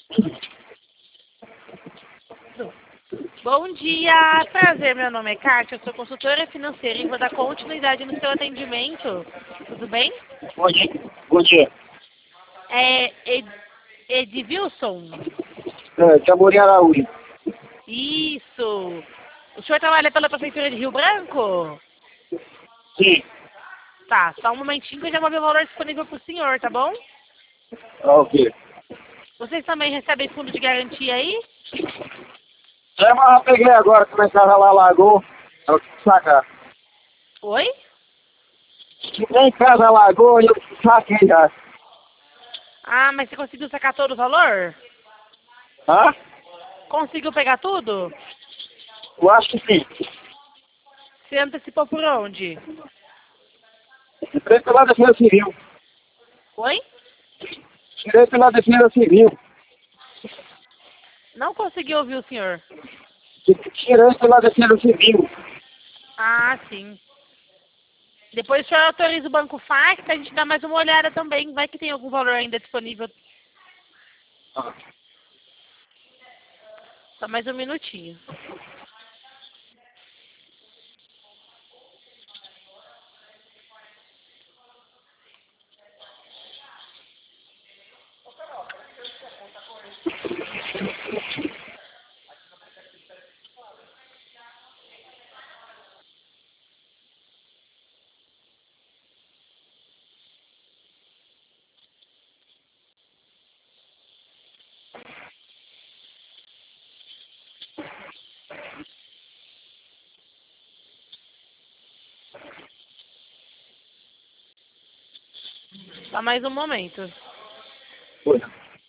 Bom dia, prazer, meu nome é Kátia, eu sou consultora financeira e vou dar continuidade no seu atendimento. Tudo bem? Bom dia. Bom dia. Edilson? De Amorim Araújo. Isso. O senhor trabalha pela Prefeitura de Rio Branco? Sim. Tá, só um momentinho que eu já vou ver o valor disponível para o senhor, tá bom? Ok. Vocês também recebem fundo de garantia aí? Mas eu peguei agora, começava lá, largou. Eu fui sacar. Oi? Nem em casa largou e eu saquei já. Ah, mas você conseguiu sacar todo o valor? Hã? Conseguiu pegar tudo? Eu acho que sim. Você antecipou por onde? Tirei pela Defesa Civil. Oi? Tirei pela Defesa Civil. Não consegui ouvir o senhor. Tirei pela Defesa Civil. Ah, sim. Depois o senhor autoriza o banco FAC, a gente dá mais uma olhada também. Vai que tem algum valor ainda disponível. Só mais um minutinho. Só mais um momento. Foi.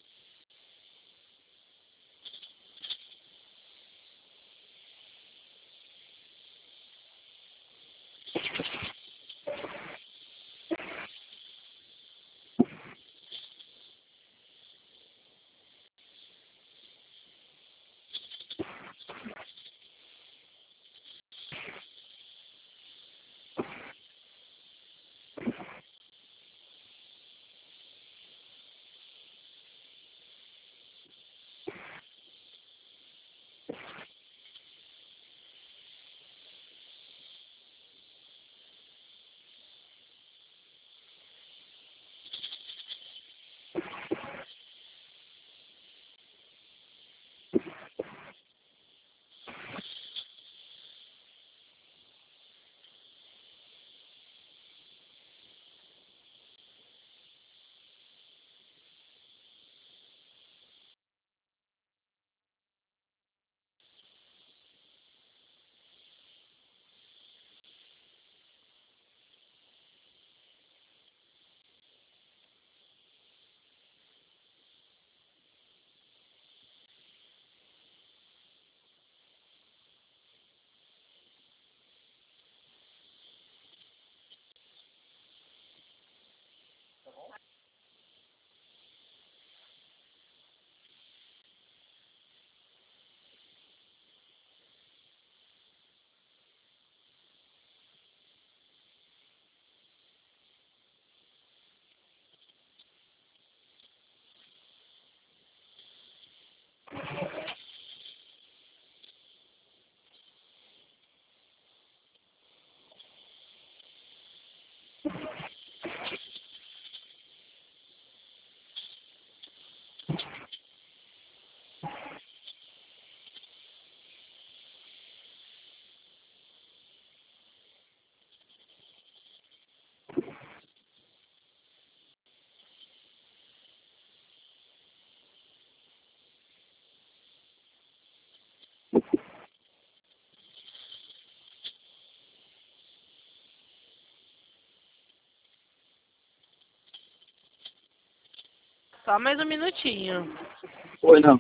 Só mais um minutinho. Foi não.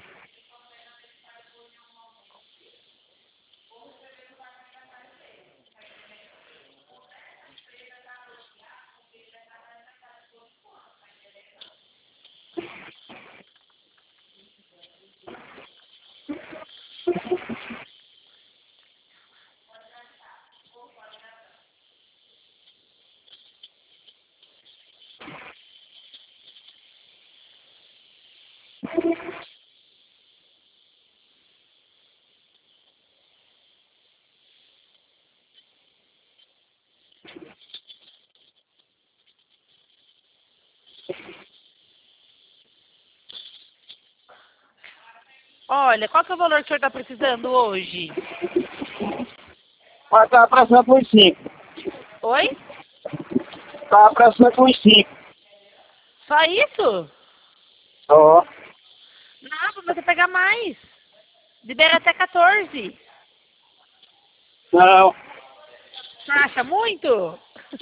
Olha, qual que é o valor que o senhor está precisando hoje? Mas tá precisando uns 5. Oi? Tá precisando uns 5. Só isso? Ó. Não, pra você pegar mais. Libera até 14. Não. Você acha muito?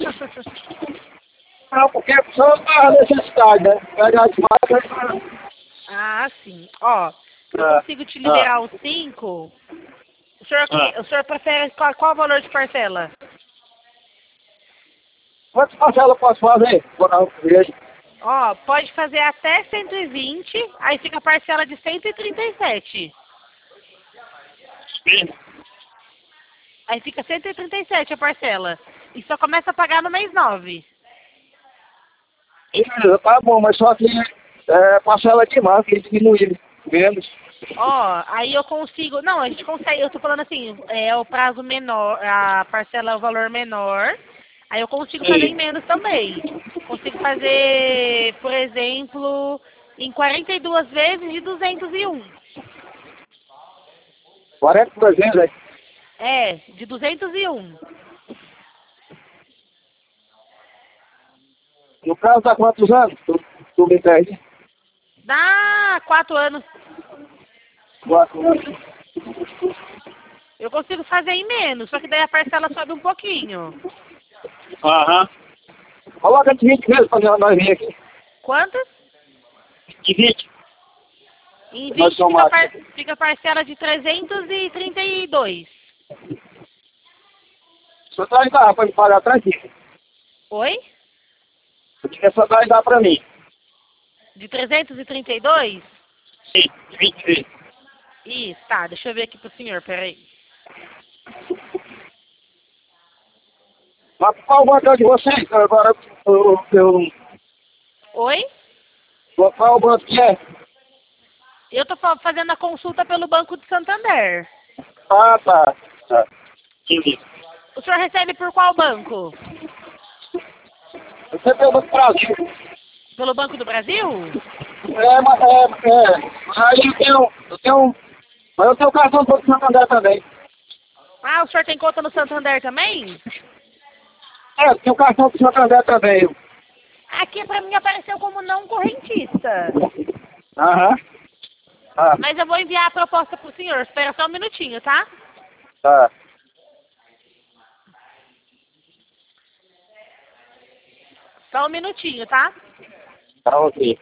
Não, porque a pessoa tá necessidade, né? Pegar demais. Ah, sim. Ó, eu Ah, consigo te ah, liberar os 5. ah. O senhor prefere qual o valor de parcela? Quantas parcelas eu posso fazer? Vou dar um vejo. Ó, pode fazer até 120, aí fica a parcela de 137. Aí fica 137 a parcela. E só começa a pagar no mês 9. Beleza, tá bom, mas só que parcela demais, que diminuir menos. Ó, aí eu consigo. Não, a gente consegue. Eu tô falando assim, é o prazo menor, a parcela é o valor menor. Aí eu consigo fazer em Sim. menos também. Consigo fazer, por exemplo, em 42 vezes de 201. 40%, velho. É, de 201. No caso, tá quantos anos? Tu me perde? Dá 4 anos. 4 anos. Eu consigo fazer em menos, só que daí a parcela sobe um pouquinho. Aham. Coloca de 20 vezes pra nós vir aqui. Quantas? De 20. Em Nós 20 somos aqui. fica a parcela de 332. Só dá pra me pagar tranquilo. Oi? Porque essa dá pra mim. De 332? Sim, 20 vezes. Isso, tá. Deixa eu ver aqui pro senhor, peraí. Mas qual o banco é o de vocês? Agora Oi? qual o banco que é? Eu tô fazendo a consulta pelo Banco de Santander. Ah, tá. Tá. Entendi. O senhor recebe por qual banco? Você tem o Banco Brasil. Pelo Banco do Brasil? Mas aí mas eu tenho cartão do Banco Santander também. Ah, o senhor tem conta no Santander também? Eu tenho cartão do Santander também. Aqui pra mim apareceu como não correntista. Aham. Ah, Mas eu vou enviar a proposta pro senhor. Espera só um minutinho, tá? tá. Só um minutinho, tá? Tá ok.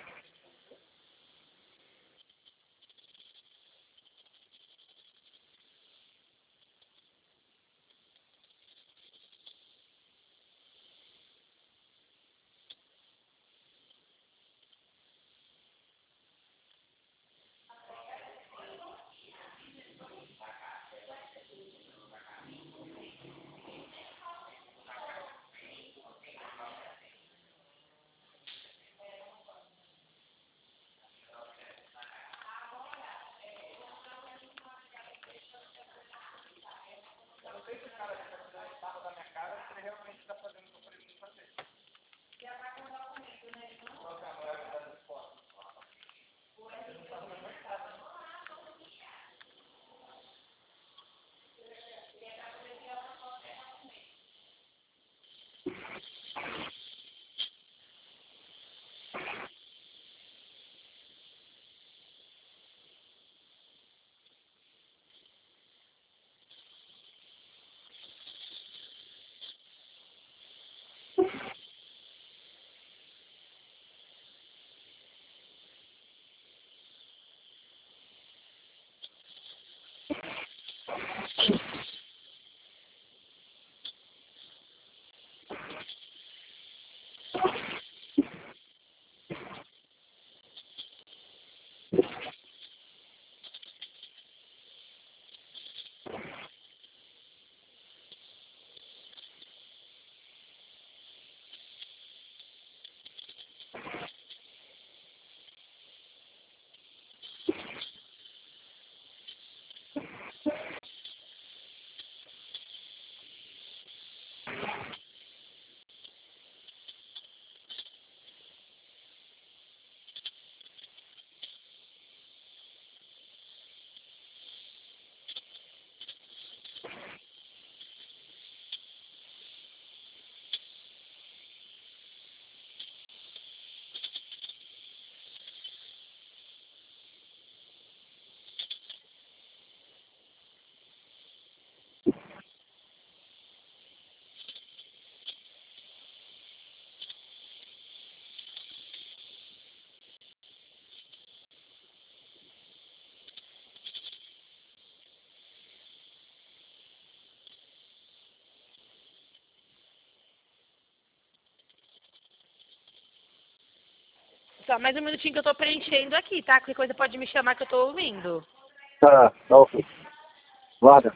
Só mais um minutinho que eu tô preenchendo aqui, tá? Qualquer coisa pode me chamar que eu tô ouvindo. Tá, ok. Guarda.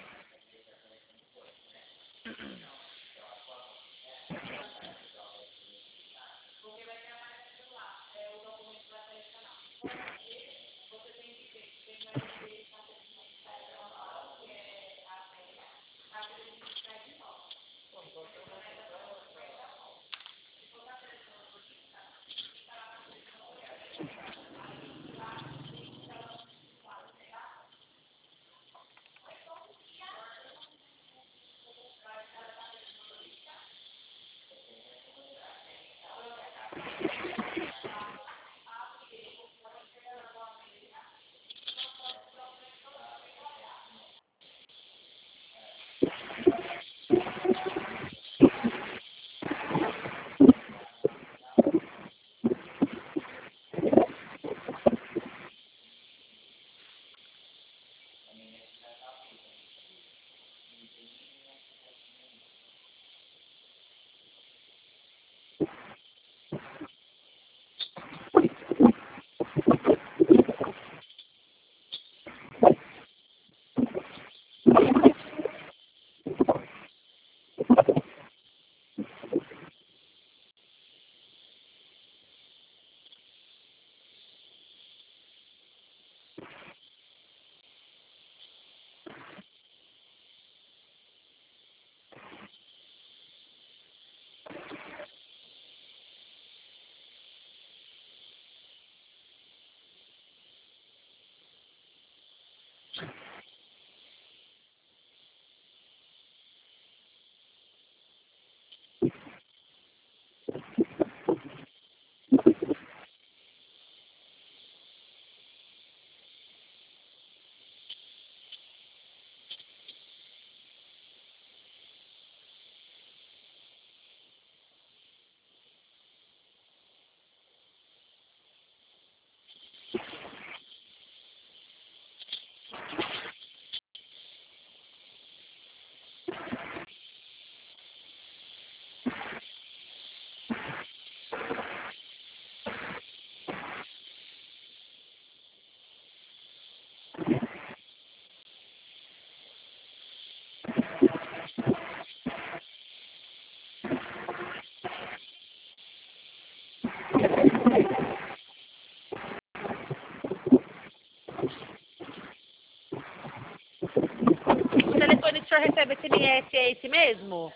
O telefone que o senhor recebe SMS é esse mesmo?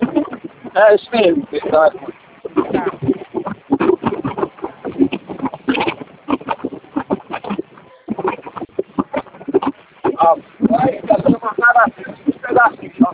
É isso mesmo, verdade. Tá. Ah, vai, tá sendo marcado assim, uns pedacinhos, ó.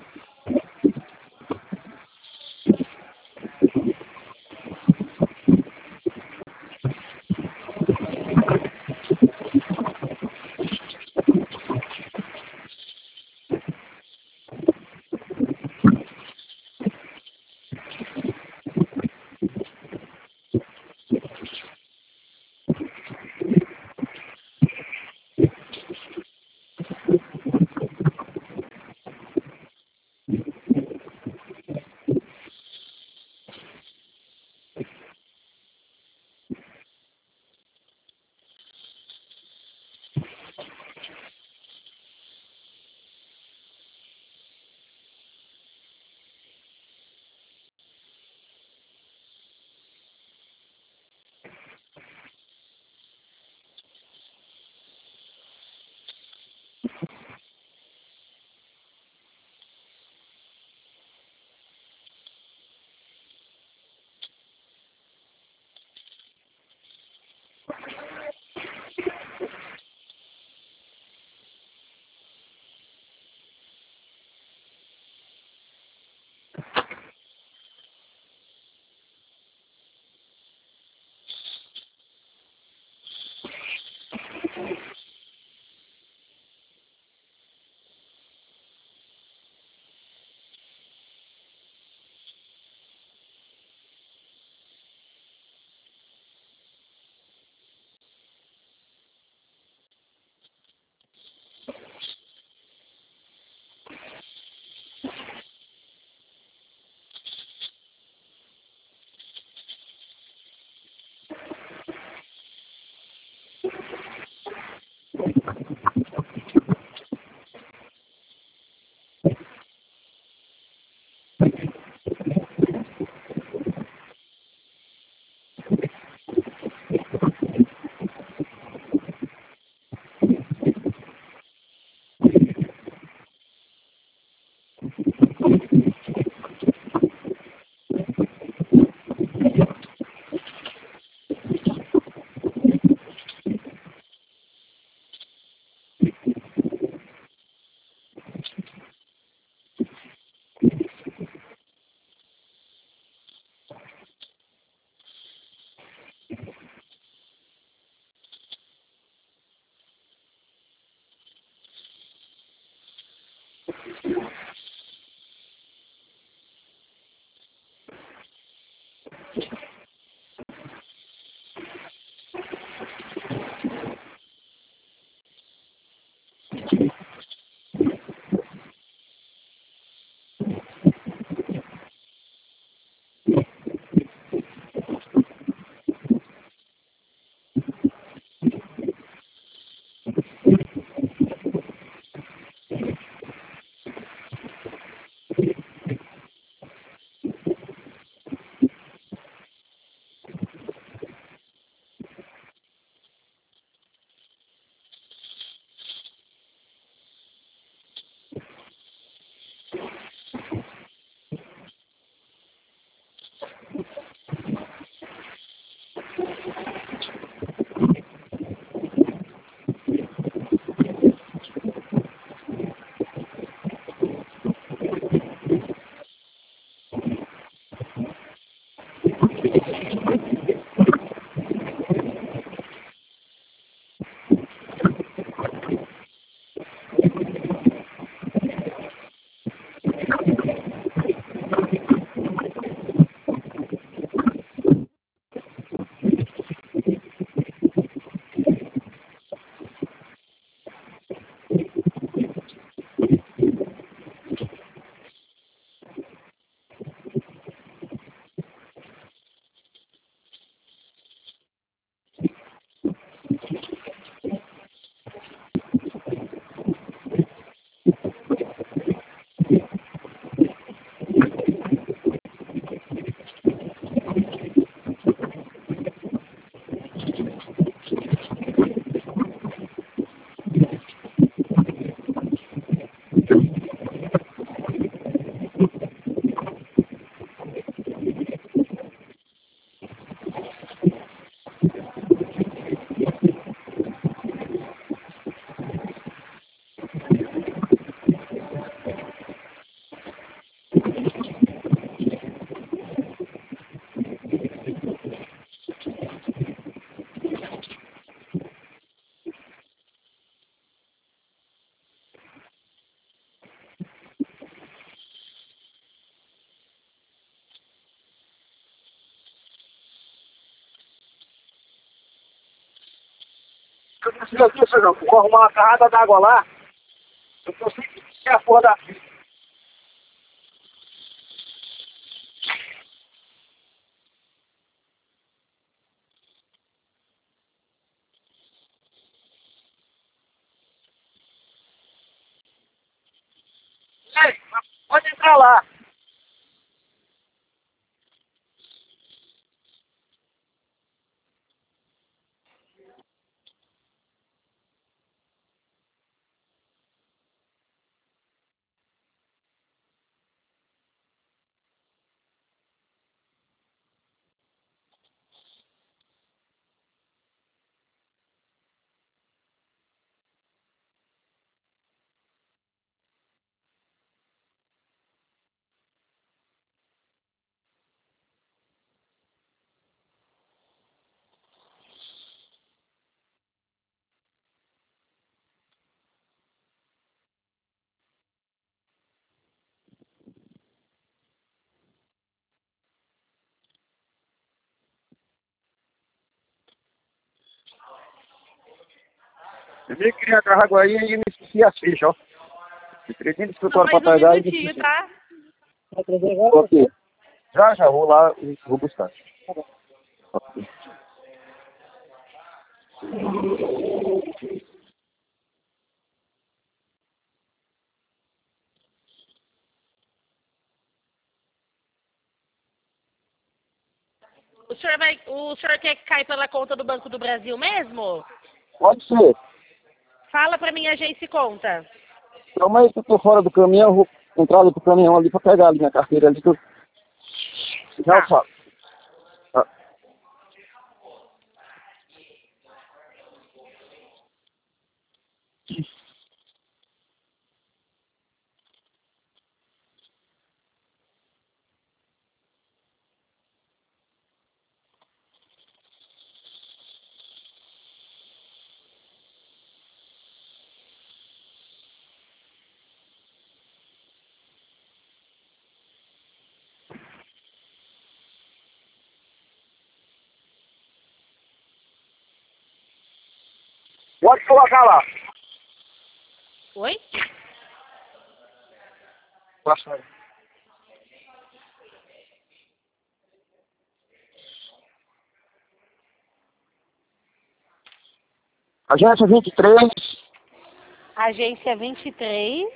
eu preciso aqui, senhor, vou arrumar uma carrada d'água lá. Eu consigo tirar a porra da... Ei, pode entrar lá. Eu nem queria agarrar água aí e me esqueci as fichas, ó. Eu queria que Não, pra mais um pegar e me minutinho, esqueci. tá? Ok. Já vou lá e vou buscar. Ok. O senhor quer que caia pela conta do Banco do Brasil mesmo? Pode ser. Fala pra mim agência e conta. Calma aí que eu tô fora do caminhão, eu vou entrar ali pro caminhão ali pra pegar ali minha carteira ali que eu já Tá. falo. Tá. Pode colocar lá. Oi? Passa. Agência 23, Agência 23,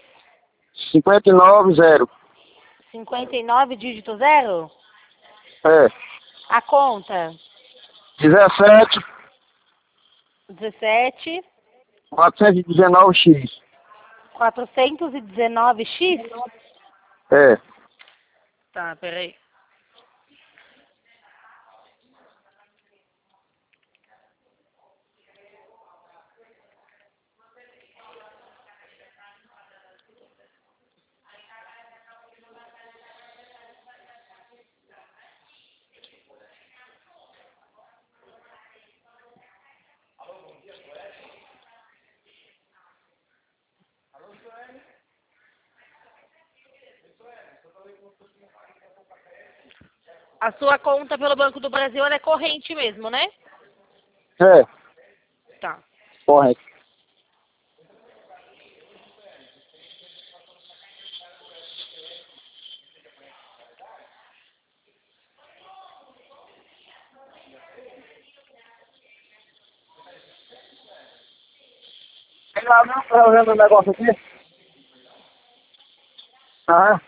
590. 59, dígito 0? É. A conta? 17, 17, 419X. 419X? É. Tá, peraí. A sua conta pelo Banco do Brasil ela é corrente mesmo, né? É. Tá. Correto. Tem lá não, tá vendo o negócio aqui? Ah,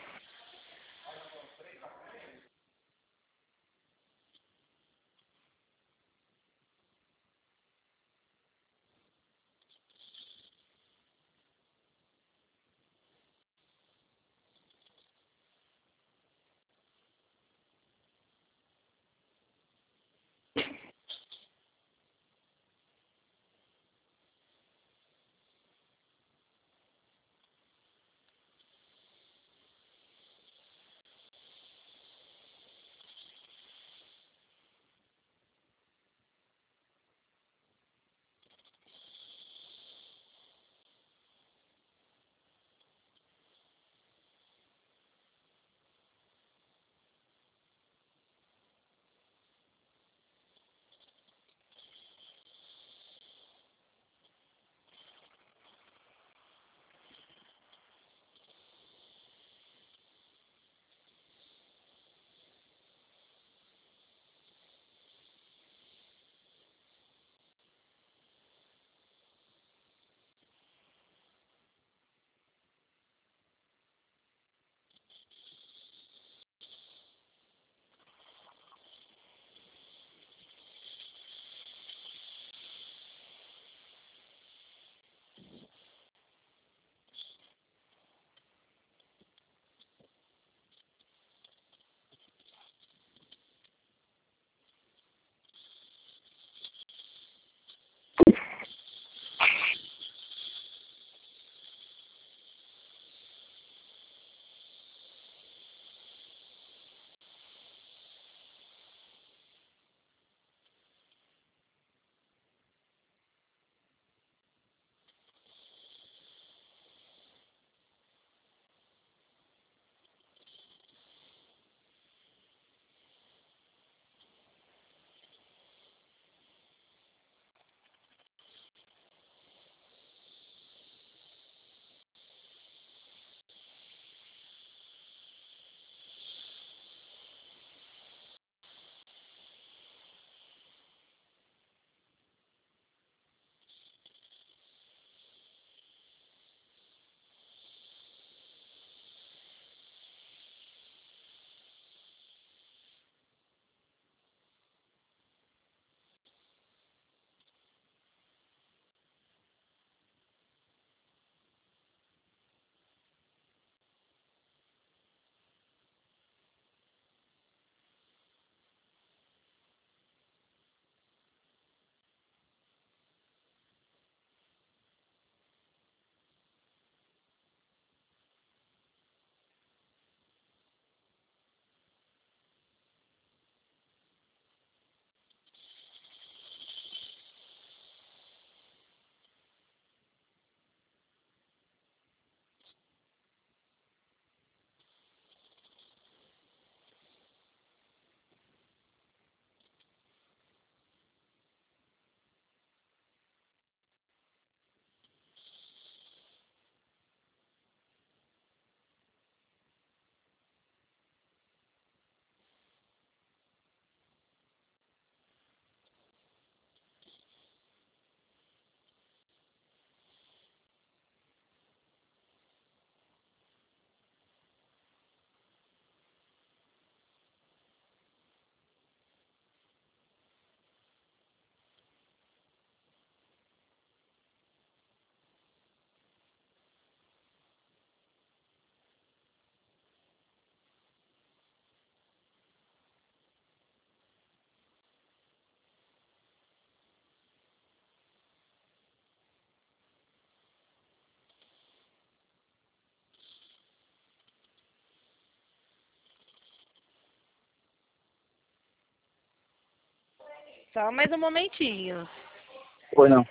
Só mais um momentinho. Foi não.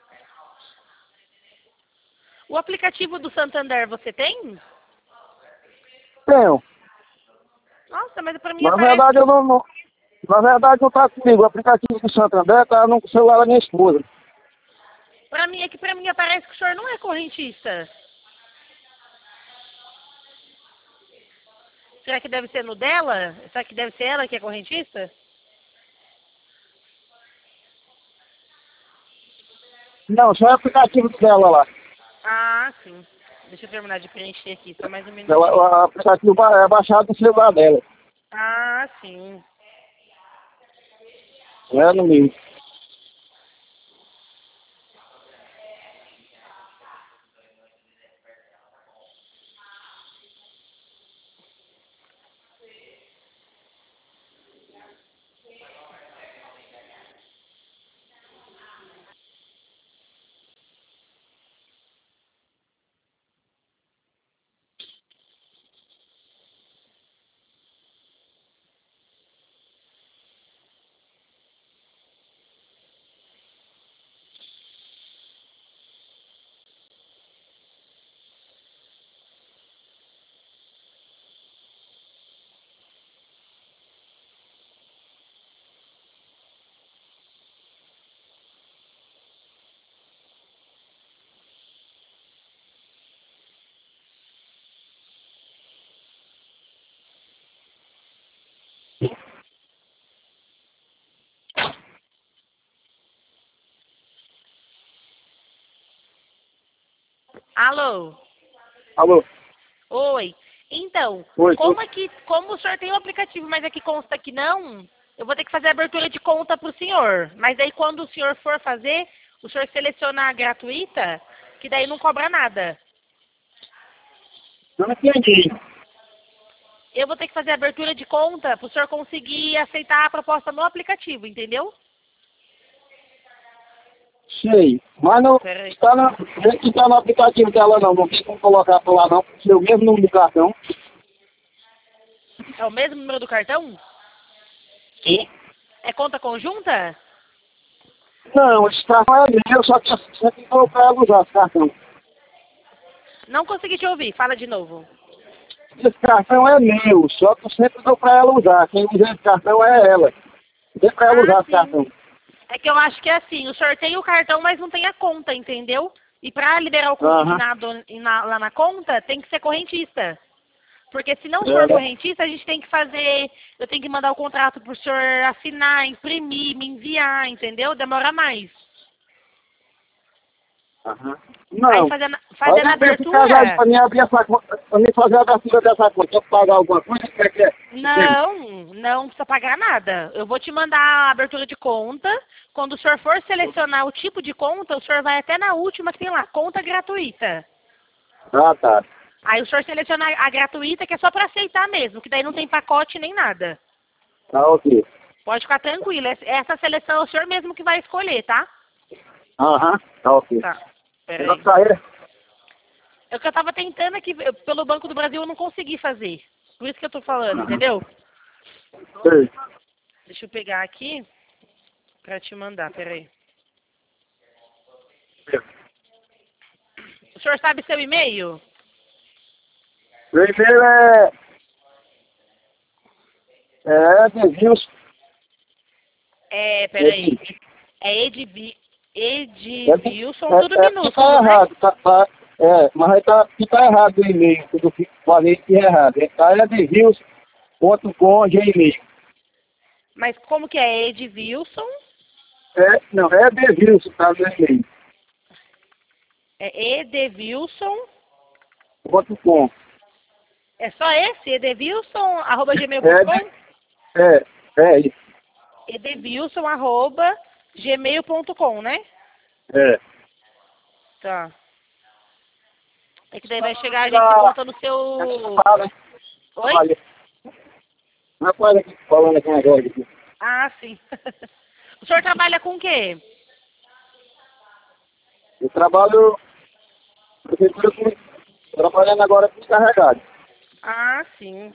O aplicativo do Santander você tem? Tenho. Nossa, mas pra mim Na aparece... verdade, eu não. Na verdade, não tá comigo. O aplicativo do Santander tá no celular da minha esposa. Pra mim, é que pra mim aparece que o senhor não é correntista. Será que deve ser no dela? Será que deve ser ela que é correntista? Não, só é o aplicativo dela lá. Ah, sim. Deixa eu terminar de preencher aqui, só mais um Ela, minutinho. o aplicativo é baixado no celular dela. Ah, sim. Não é no meu. Alô? Alô? Oi. Então, Oi, como o senhor tem o aplicativo, mas aqui consta que não, eu vou ter que fazer a abertura de conta pro senhor. Mas aí quando o senhor for fazer, o senhor seleciona a gratuita, que daí não cobra nada. não entendi. Eu vou ter que fazer a abertura de conta pro senhor conseguir aceitar a proposta no aplicativo, entendeu? Sei. Mas não Peraí. está no aplicativo dela não. Não tem como colocar por lá não. Porque é o mesmo número do cartão. É o mesmo número do cartão? Sim. É conta conjunta? Não, esse cartão é meu, só que você tem que colocar ela usar esse cartão. Não consegui te ouvir, fala de novo. Esse cartão é meu, só que eu sempre dou pra ela usar. Quem usa esse cartão é ela. Dê pra ela Ah, usar esse sim. cartão. É que eu acho que é assim, o senhor tem o cartão, mas não tem a conta, entendeu? E para liberar o Aham. consignado lá na conta, tem que ser correntista. Porque se não É, for né? correntista, a gente tem que fazer, eu tenho que mandar o contrato pro senhor assinar, imprimir, me enviar, entendeu? Demora mais. Aham. Aí Não. fazendo a Olha bem esse casado abertura, pra mim abrir essa conta, pra mim fazer a abertura dessa conta. Tem que pagar alguma coisa? Como é que é? não precisa pagar nada. Eu vou te mandar a abertura de conta. Quando o senhor for selecionar o tipo de conta, o senhor vai até na última que tem lá, conta gratuita. Ah, tá. Aí o senhor seleciona a gratuita, que é só para aceitar mesmo, que daí não tem pacote nem nada. Tá, ok. Pode ficar tranquilo. Essa seleção é o senhor mesmo que vai escolher, tá? Aham, tá, ok. Tá. Pera Ela aí. sair? É o que eu tava tentando aqui, pelo Banco do Brasil eu não consegui fazer. Por isso que eu tô falando, entendeu? Sei. Deixa eu pegar aqui pra te mandar, peraí. O senhor sabe seu e-mail? Meu e-mail é Edilson. Peraí. É Edvilson, tudo Aqui tá minúsculo, né? errado, mas aí aqui tá errado o e-mail, quando eu falei que é errado. Tá edilson.com, gmail. Mas como que é Edvilson? Não, é Edilson, tá no e-mail. É Edevilson. .com. É só esse? Edevilson, arroba É, gmail.com? isso. Edevilson, arroba gmail.com, né? É. Tá. É que daí vai chegar, a gente monta no seu... Fala, Oi? olha. Rapaz, aqui falando aqui agora. Aqui. Ah, sim. O senhor trabalha com o quê? Eu trabalho, prefeitura, trabalhando agora com descarregado. Ah, sim.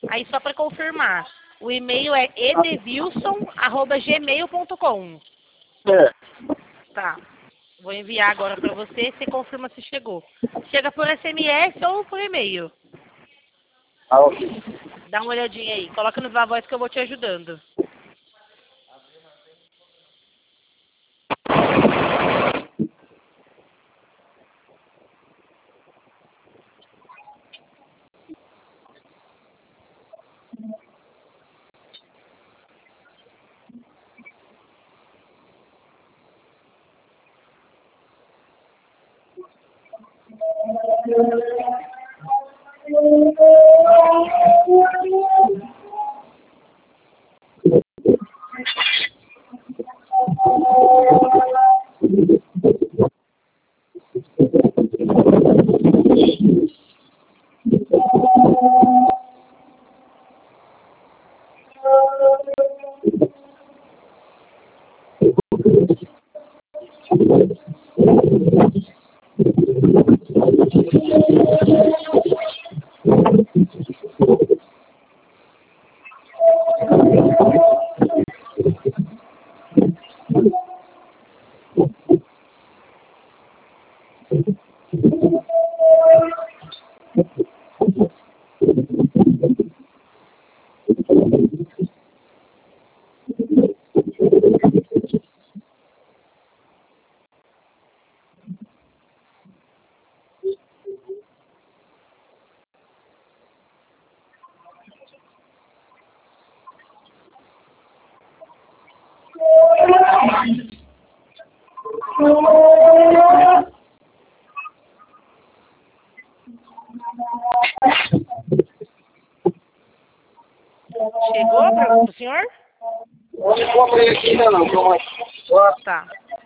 Aí só para confirmar, o e-mail é edvilson@gmail.com. É. Tá. Vou enviar agora para você, você confirma se chegou. Chega por SMS ou por e-mail? Ah, ok. Dá uma olhadinha aí. Coloca no Viva Voz que eu vou te ajudando. Chegou para o senhor? Eu não comprei aqui ainda não. Tá.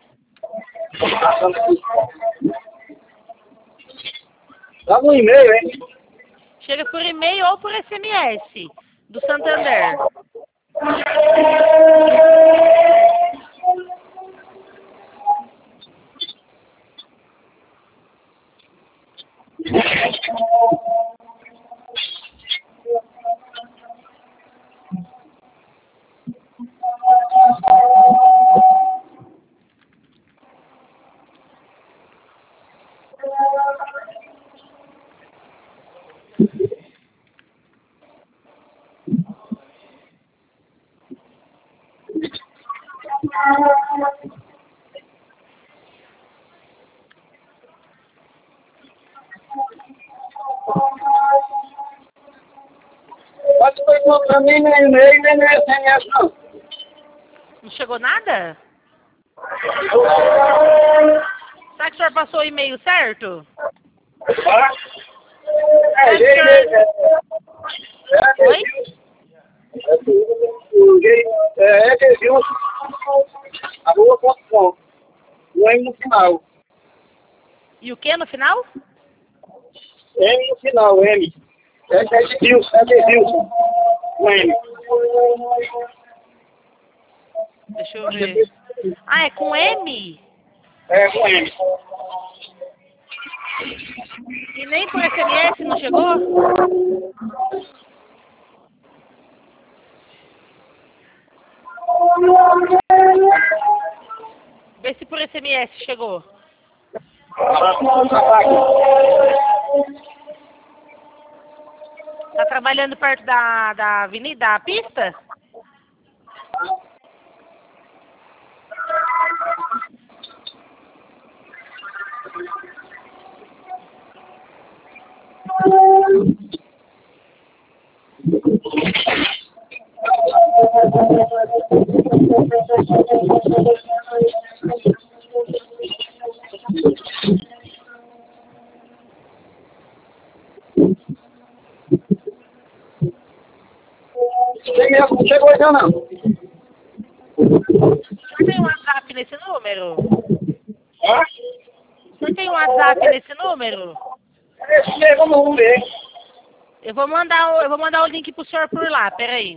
Dá no e-mail, hein? Chega por e-mail ou por SMS do Santander. Mas tu foi pra mim nem e-mail, nem no SMS, não. Não chegou nada? Será que o senhor passou o e-mail certo? Ah? É, Oi? é Devilson, arroba.com. O M no final. E o que no final? M no final, M. É Devilson. O M. Deixa eu ver. Ah, é com M? É, com M. E nem por SMS não chegou? Vê se por SMS chegou. Tá trabalhando perto da avenida, da pista? Você mesmo não chegou ainda não. O senhor tem um WhatsApp nesse número? Hã? O senhor tem um WhatsApp nesse número? Esse mesmo não ver. Eu vou mandar o link pro senhor por lá, peraí.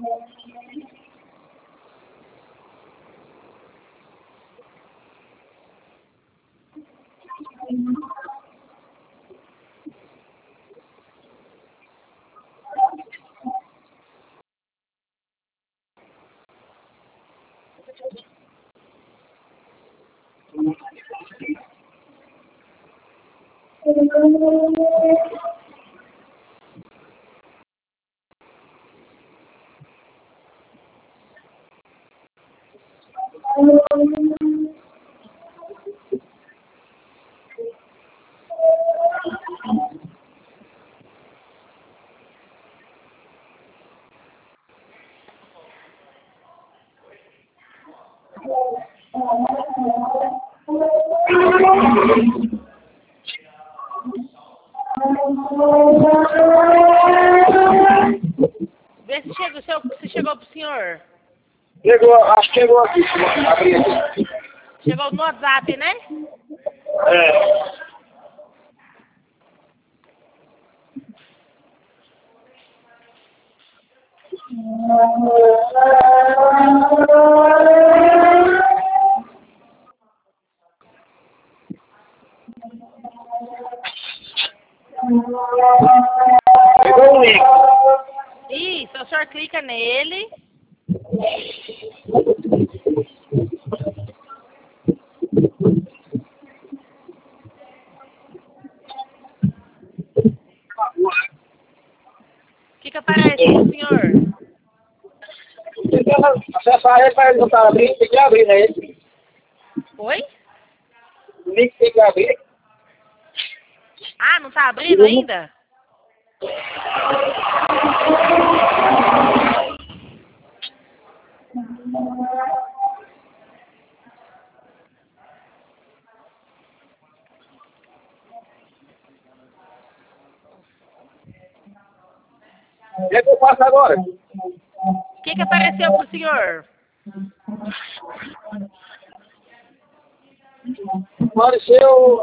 Vê se chegou pro senhor. Chegou, acho que chegou aqui. Abri aqui. Chegou no WhatsApp, né? É. Pegou o link. Isso, o senhor clica nele. O que aparece pro senhor? Acessar ele, vai não tá abrindo, tem que abrir, né? Oi? O link tem que abrir. Ah, não tá abrindo ainda? O que é que eu faço agora? O que apareceu pro senhor? Apareceu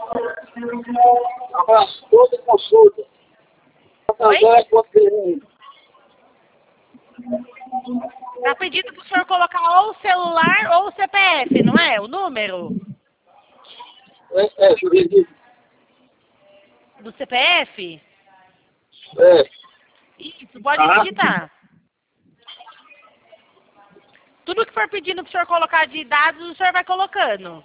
abraço todo e consulta. Oi? Oi? Tá pedindo pro senhor colocar ou o celular ou o CPF, não é? O número Jurídico. do CPF? É. Isso, pode digitar. Tudo que for pedindo pro senhor colocar de dados, o senhor vai colocando.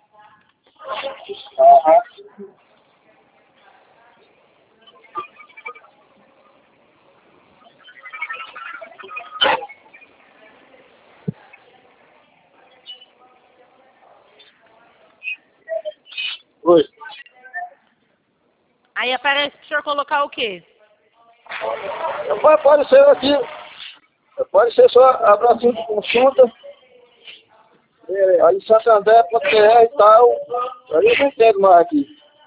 Oi. Aí aparece pro senhor colocar o quê? Apareceu aqui. Apareceu só abraço de consulta. Aí Santander.br e tal. Aí eu não entendo mais aqui.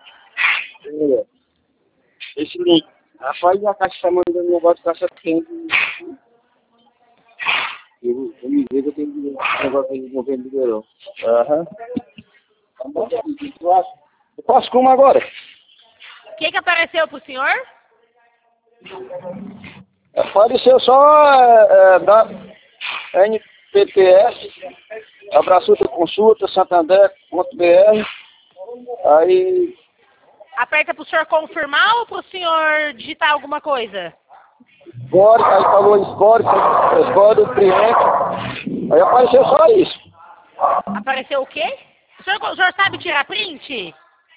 Esse link. Rapaz, a caixa tá mandando um negócio de caixa quente. Eu me vejo que eu tenho um negócio de governo do verão. Aham. Eu posso como agora? O que apareceu pro senhor? Apareceu só da NPPS, abraço de consulta, Santander.br. Aí, Aperta pro senhor confirmar ou pro senhor digitar alguma coisa? score, aí falou score do cliente. Aí apareceu só isso. Apareceu o quê? O senhor sabe tirar print?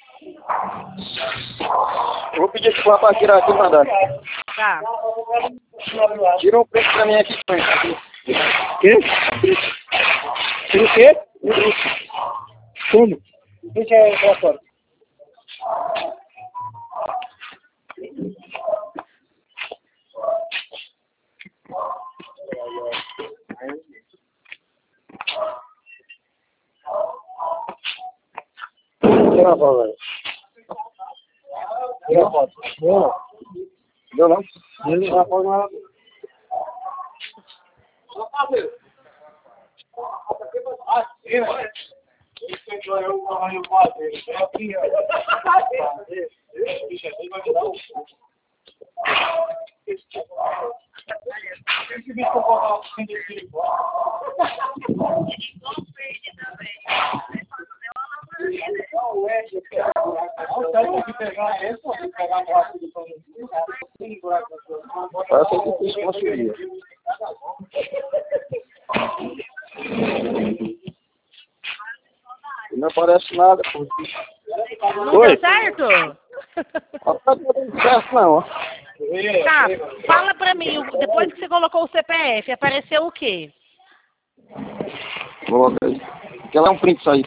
Eu vou pedir para tirar aqui e mandar. Tá. Tira um print pra mim aqui. Quê? Tira o quê? Como? Deixa eu pra fora. Tira a foto, velho. Tira a foto. Deu não? Tira a foto, não. bicho que eu colocar o cinto de silicone. Parece que fiz conseguir. Não aparece nada, pô. Não deu certo? Não deu certo, não. Tá, fala pra mim, depois que você colocou o CPF, apareceu o quê? Coloca aí. Quer dar um print isso aí?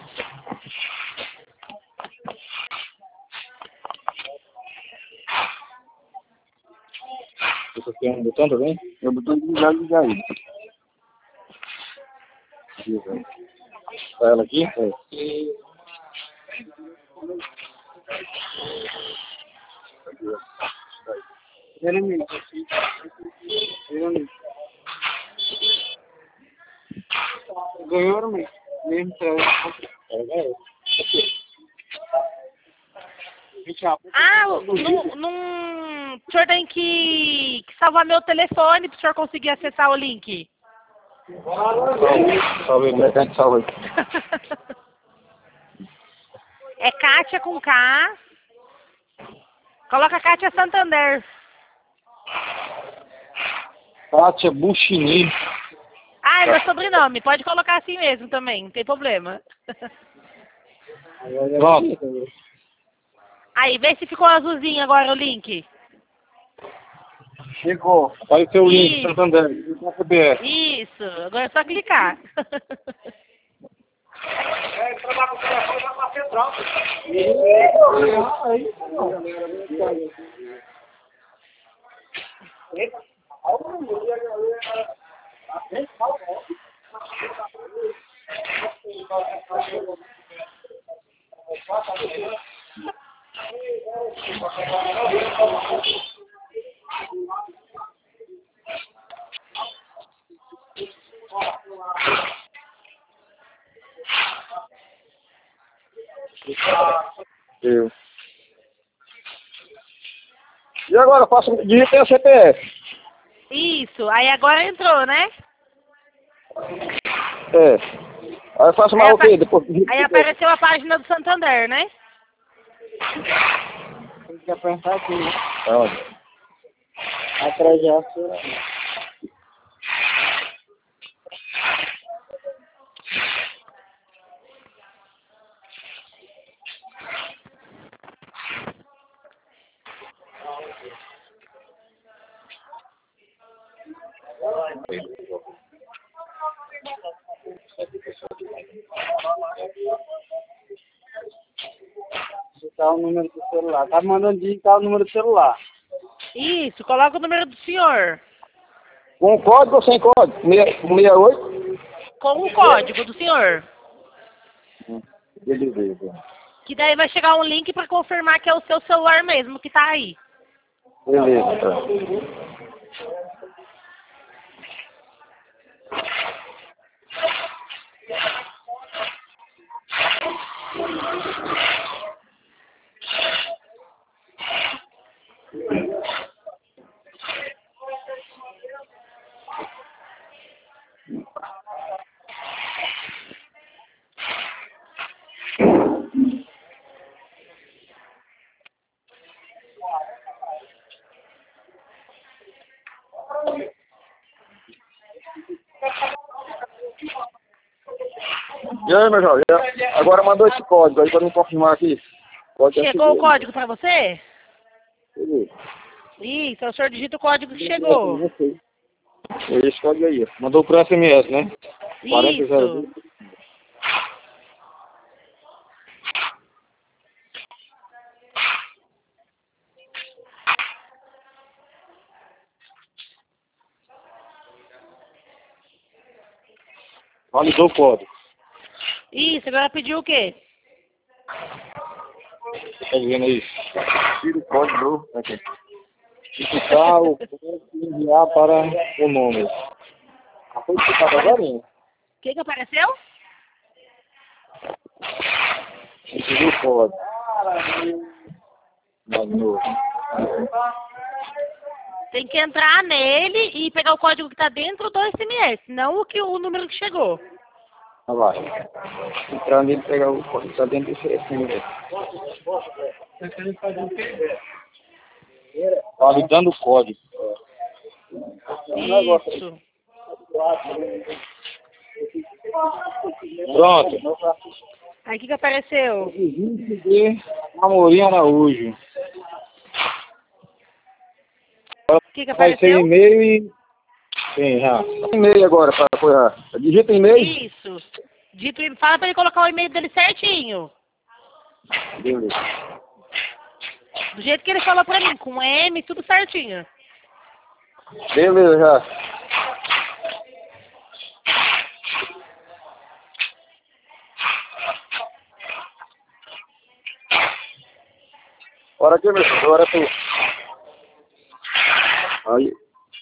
Você tem um botão também? É o botão de ligar aí. Tá ela aqui? É. Ganhou mesmo. Ah, o senhor tem que salvar meu telefone para o senhor conseguir acessar o link. Salve, como é que a gente salva aí? É Kátia com K. Coloca Kátia Santander. Kátia Buchini. Ah, é meu sobrenome. Pode colocar assim mesmo também, não tem problema. Pronto. Aí, vê se ficou azulzinho agora o link. Chegou. Apareceu o link, Santander. Isso, agora é só clicar. Trabalhar com o telefone lá pra central. Eu. E agora, faço digitei a CPF. Isso, aí agora entrou, né? É. Aí eu faço mais o quê? Depois Aí apareceu a página do Santander, né? tem que apertar aqui, né? Onde? Atrás de aço. Digitar o número do celular. Tá mandando digitar o número do celular. Isso, coloca o número do senhor. Com código ou sem código? 68? Com o código do senhor. Beleza. Que daí vai chegar um link para confirmar que é o seu celular mesmo que tá aí. Beleza, tá. E aí, meu jovem? Agora mandou esse código aí pra me confirmar aqui. Chegou o código para você? Chegou. Isso, o senhor digita o código que chegou. Esse código aí. Mandou pro SMS, né? Isso. Validou o código. Isso, agora pediu o quê? Tá dizendo aí? Tira o código. Aqui. Digitar o código e enviar para o número. Foi digitado agora, hein? O que apareceu? Entendi o código. Mais novo. Tem que entrar nele e pegar o código que está dentro do SMS, não o número que chegou. Ah, vai. Entrar nele e pegar o código que está dentro do SMS. Validando o código. Isso. Pronto. Aí o que apareceu? De Amorim Araújo. O que Vai ser apareceu? e-mail e... Sim, já. E-mail agora para apoiar. Digita e-mail. Isso. Fala para ele colocar o e-mail dele certinho. Beleza. Do jeito que ele falou para mim, com M, tudo certinho. Beleza, já. Bora aqui, meu filho. Bora tu. Aí.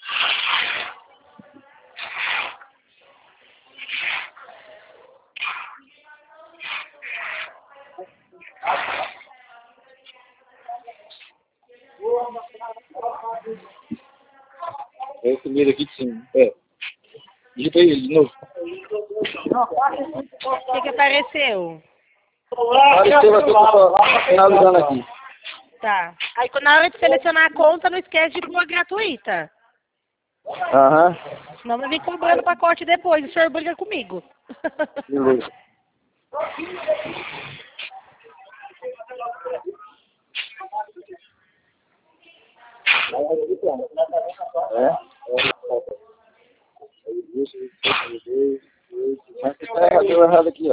É esse medo aqui de cima. É. Digita aí de novo. O que apareceu? Apareceu aqui, eu tô finalizando aqui. Tá. Aí na hora de selecionar a conta, não esquece de pôr gratuita. Aham. Senão vai vir cobrando o pacote depois. O senhor briga comigo. Beleza. É? Mas que tá deu errado aqui, ó.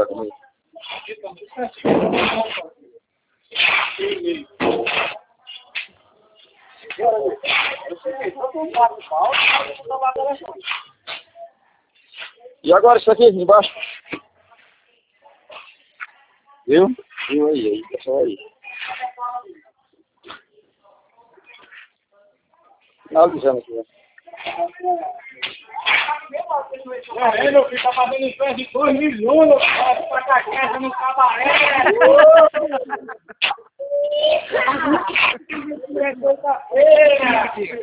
E agora isso aqui embaixo? Viu? Viu aí, pessoal aí. Finalizando aqui, ó. É, meu filho, tá fazendo em pé de 2 milhões, pra casa no cabaré. É coisa feia.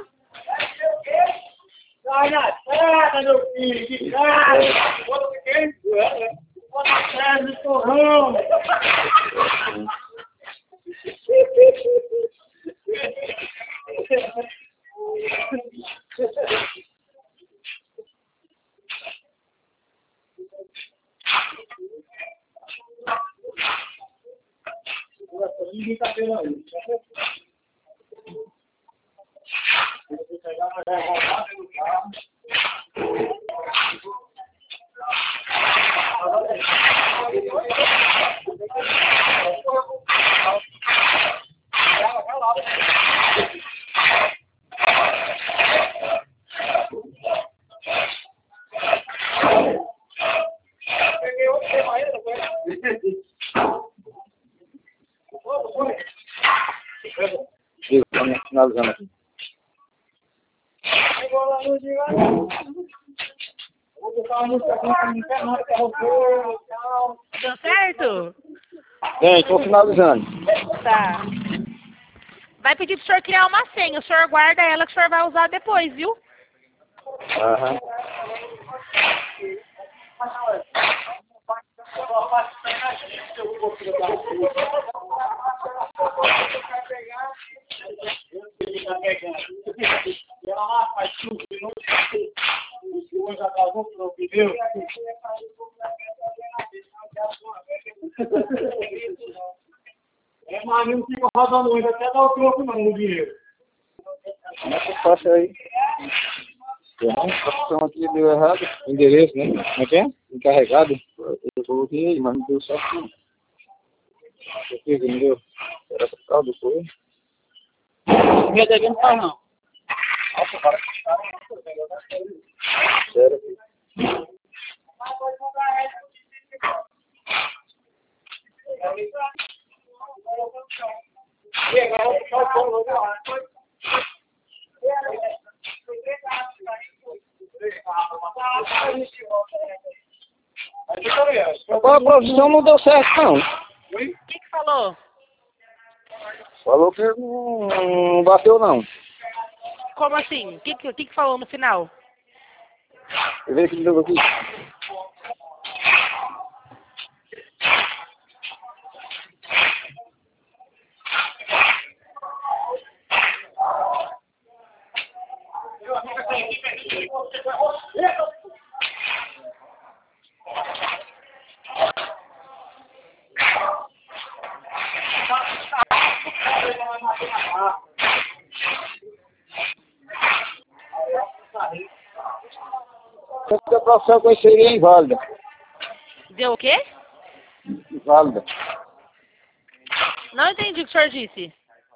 Sai na terra, meu filho, de casa. Bota quem? Bota a terra no torrão. Ninguém tá vendo aí. Peguei outro tema aí, não foi? Viu? Estamos finalizando aqui. Vou botar uma música aqui pra não ter nada, que roubou, tal. Deu certo? Bem, estou finalizando. Tá. Vai pedir pro senhor criar uma senha. O senhor guarda ela que o senhor vai usar depois, viu? Aham. É, mas não fica rodando muito, até dar o troco não, no dinheiro. Como é que eu faço aí? A situação aqui deu errado. Endereço, né? Como é que é? Encarregado. Eu coloquei aí, mas não deu certo não. O que não deu? Era por causa do foi. Não ia devendo não faz não. Sério. A profissão não deu certo não. O que falou? Falou que não bateu não. Como assim? O que falou no final? Eu vejo de novo aqui. Essa profissão conheceria inválida. Deu o quê? Inválida. Não entendi o que o senhor disse.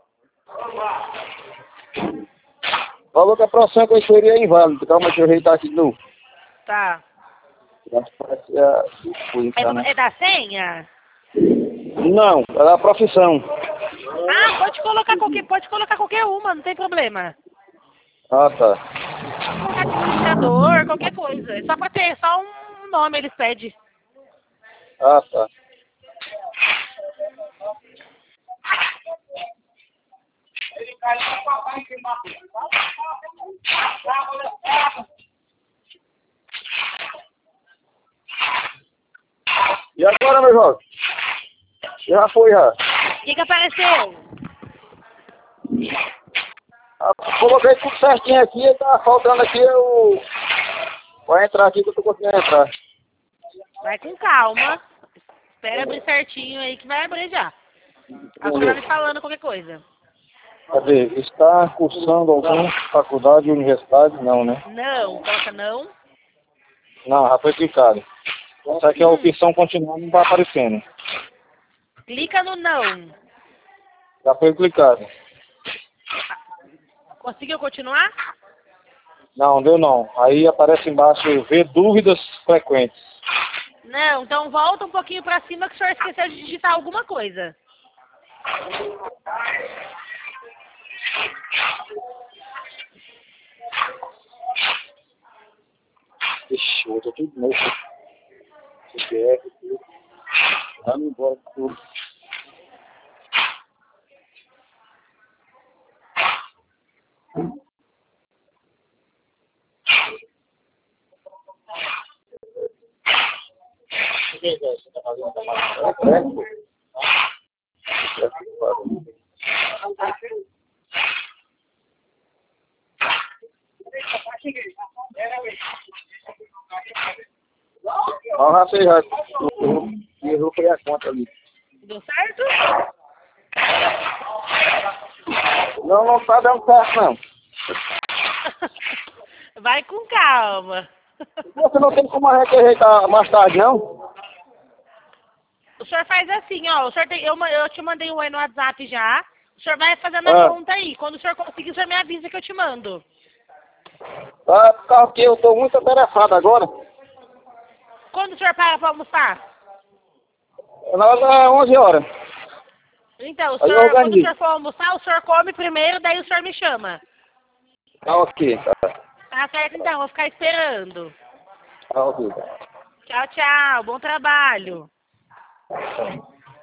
Falou que a profissão conheceria inválida. Calma, deixa eu ajeitar aqui de novo. Tá. Parece a coisa, né? É da senha? Não, é a profissão. Ah, pode colocar qualquer uma, não tem problema. Ah, tá. Colocar administrador, qualquer coisa. É só pra ter, só um nome eles pedem. Ah, tá. E agora, meu jovem? Já foi, já. O que apareceu? Ah, coloquei tudo certinho aqui, tá faltando aqui o... Vai entrar aqui que eu tô conseguindo entrar. Vai com calma. Espera abrir certinho aí que vai abrir já. A senhora me falando qualquer coisa. Cadê? Está cursando alguma faculdade, universidade? Não, né? Não, coloca não. Não, já foi clicado. Só que a opção continuar não vai aparecendo. Clica no não. Já foi clicado. Conseguiu continuar? Não, deu não. Aí aparece embaixo, ver dúvidas frequentes. Não, então volta um pouquinho pra cima que o senhor esqueceu de digitar alguma coisa. Ixi, eu tô tudo novo. CPF, tudo. Vamos embora tudo. O que é que você tá fazendo? Tá fazendo? Ó, já sei, já. Errou foi a conta ali. Deu certo? Não, não tá dando certo, não. Vai com calma. Você não tem como ajeitar mais tarde, não? O senhor faz assim, ó. O senhor tem, eu te mandei um aí no WhatsApp já. O senhor vai fazendo a conta aí. Quando o senhor conseguir, o senhor me avisa que eu te mando. Tá, porque eu tô muito interessado agora. Quando o senhor para pra almoçar? Nós é 11 horas. Então, Aí quando o senhor for almoçar, o senhor come primeiro, daí o senhor me chama. Tá ok, tá. Tá certo, então. Vou ficar esperando. Tá ok. Tchau, tchau. Bom trabalho. Tá.